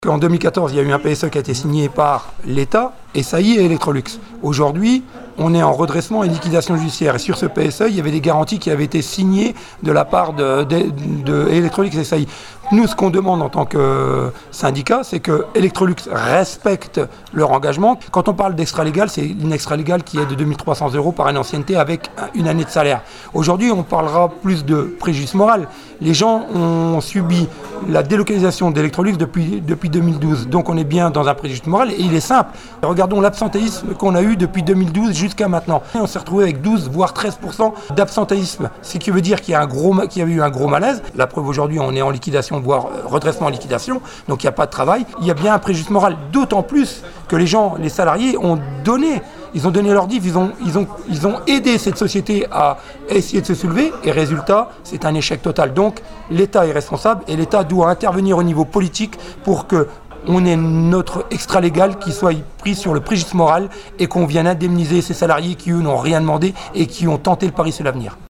En 2014, il y a eu un PSE qui a été signé par l'État, SAI et Electrolux. Aujourd'hui, on est en redressement et liquidation judiciaire. Et sur ce PSE, il y avait des garanties qui avaient été signées de la part de Electrolux et SAI. Nous, ce qu'on demande en tant que syndicat, c'est que Electrolux respecte leur engagement. Quand on parle d'extra-légal, c'est une extra-légale qui est de 2300 € par année d'ancienneté avec une année de salaire. Aujourd'hui, on parlera plus de préjudice moral. Les gens ont subi la délocalisation d'Electrolux depuis 2012. Donc on est bien dans un préjudice moral et il est simple. Regardons l'absentéisme qu'on a eu depuis 2012 jusqu'à maintenant. On s'est retrouvé avec 12 voire 13% d'absentéisme, ce qui veut dire qu'il y a eu un gros malaise. La preuve aujourd'hui, on est en liquidation, voire redressement en liquidation, donc il n'y a pas de travail. Il y a bien un préjudice moral, d'autant plus que les salariés ont donné. Ils ont donné leur div, ils ont aidé cette société à essayer de se soulever et résultat, c'est un échec total. Donc l'État est responsable et l'État doit intervenir au niveau politique pour qu'on ait notre extra-légal qui soit pris sur le préjudice moral et qu'on vienne indemniser ces salariés qui, eux, n'ont rien demandé et qui ont tenté le pari sur l'avenir.